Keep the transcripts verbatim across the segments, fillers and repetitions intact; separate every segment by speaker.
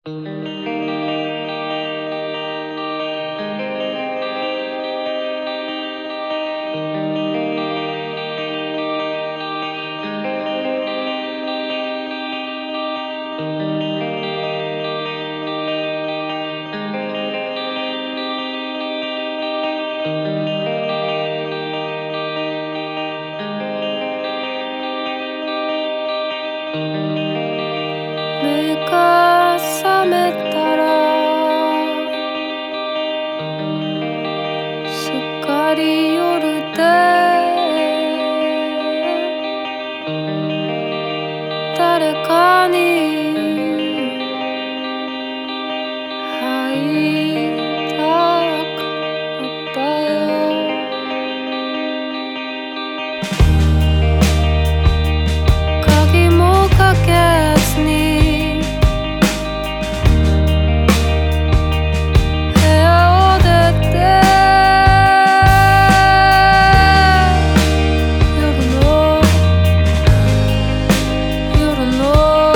Speaker 1: 目が覚めたらすっかり夜で誰かに会いたくなったよ。鍵もかけずに部屋を出て夜の夜の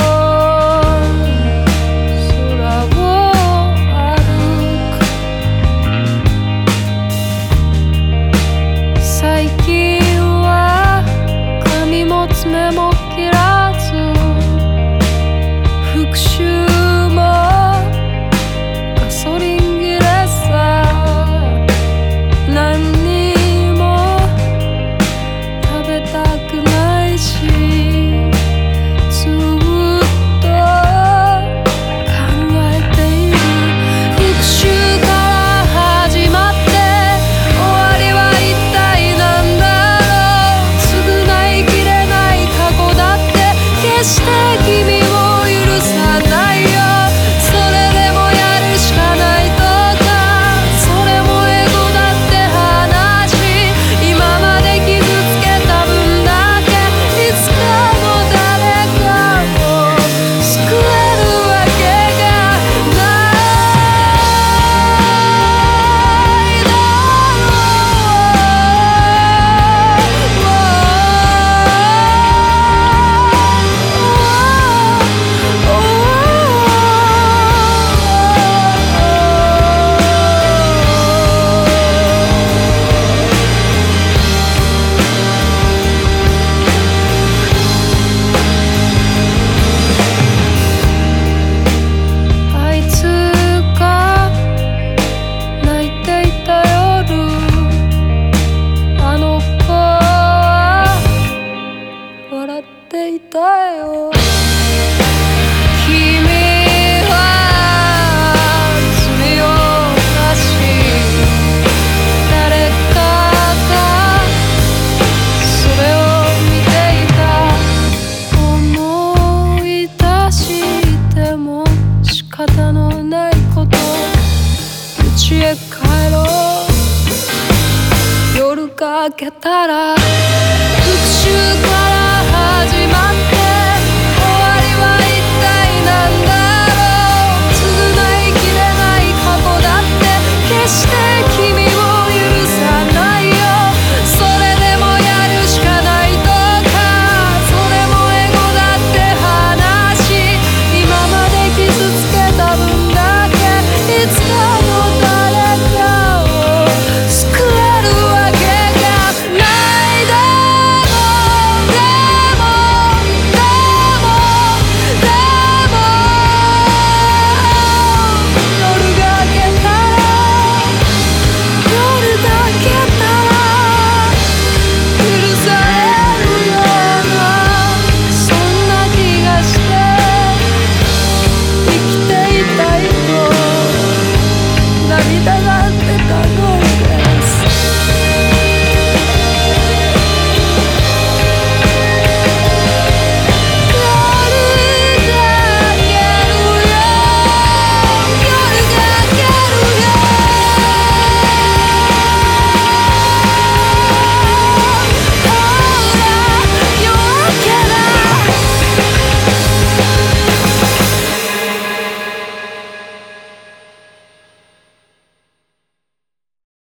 Speaker 1: 空を歩く。最近は髪も爪も切らず復讐もガソリン切れさ。何にも食べたくないしずっと考えている。復讐から始まって終わりは一体なんだろう。償いきれない過去だって決して君を許さないよ。それでもやるしかないとかそれもエゴだって話。今まで傷つけた分だけいつかの誰かを救えるわけがないだろあいつが泣いていた夜、あの子は笑っていたよ。君は罪を犯し誰かがそれを見ていた。思い出しても仕方のないこと。家へ帰ろう。夜が明けたら復讐か